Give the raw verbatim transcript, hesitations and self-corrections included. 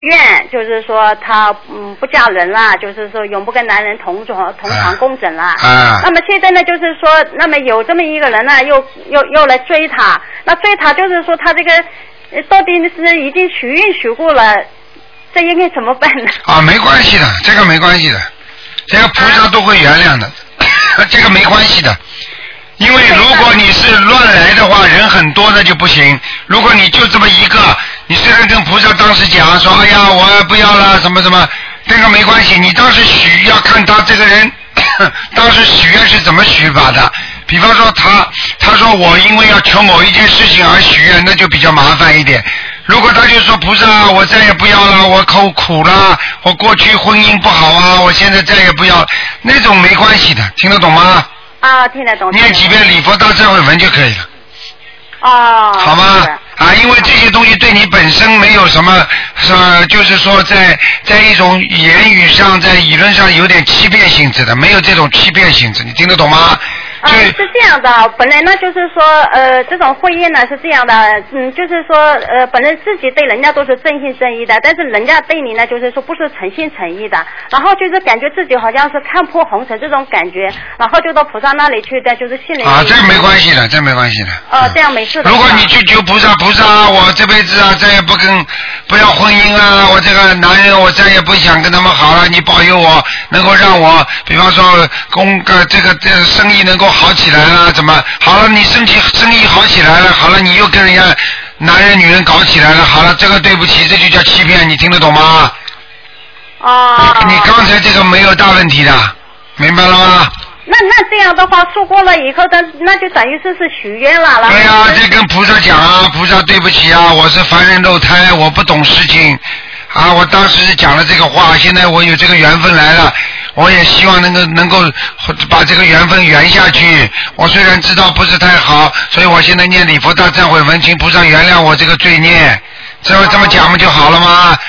愿，就是说她嗯不嫁人啦，就是说永不跟男人同床同床共枕啦。 啊。 那么现在呢，就是说，那么有这么一个人呢，又又又来追她，那追她就是说她这个呃到底是已经许愿许过了，这应该怎么办呢？ 啊，没关系的，这个没关系的，这个菩萨都会原谅的，啊、这个没关系的。因为如果你是乱来的话，人很多那就不行。如果你就这么一个，你虽然跟菩萨当时讲说，哎呀，我不要了，什么什么，这个没关系。你当时许要看他这个人，当时许愿是怎么许法的。比方说他，他说我因为要求某一件事情而许愿，那就比较麻烦一点。如果他就说菩萨，我再也不要了，我口苦了，我过去婚姻不好啊，我现在再也不要，那种没关系的，听得懂吗？ 啊，听得懂。 念几遍礼佛大忏悔文就可以了。 哦。 好吗？啊，因为这些东西对你本身没有什么，呃，就是说在在一种言语上，在理论上有点欺骗性质的，没有这种欺骗性质，你听得懂吗？ 啊，是这样的，本来呢就是说，呃，这种婚姻呢是这样的，嗯，就是说，呃，本来自己对人家都是真心真意的，但是人家对你呢，就是说不是诚心诚意的，然后就是感觉自己好像是看破红尘这种感觉，然后就到菩萨那里去的，就是心里啊，这没关系的，这没关系的。 哦、呃，这样没事的。 如果你去求菩萨，菩萨，我这辈子啊再也不跟不要婚姻啊，我这个男人我再也不想跟他们好了，你保佑我能够让我，比方说公呃这个这个生意能够好起来了，怎么好了？你身体生意好起来了，好了，你又跟人家男人女人搞起来了，好了，这个对不起，这就叫欺骗，你听得懂吗？ 哦。 你你刚才这个没有大问题的，明白了吗？ 那那这样的话说过了以后，那那就等于是是许愿了。 对呀、啊，这跟菩萨讲啊，菩萨对不起啊，我是凡人肉胎，我不懂事情啊，我当时是讲了这个话，现在我有这个缘分来了，我也希望能够能够把这个缘分圆下去。我虽然知道不是太好，所以我现在念礼佛大忏悔文，请菩萨原谅我这个罪孽，这这么讲不就好了吗？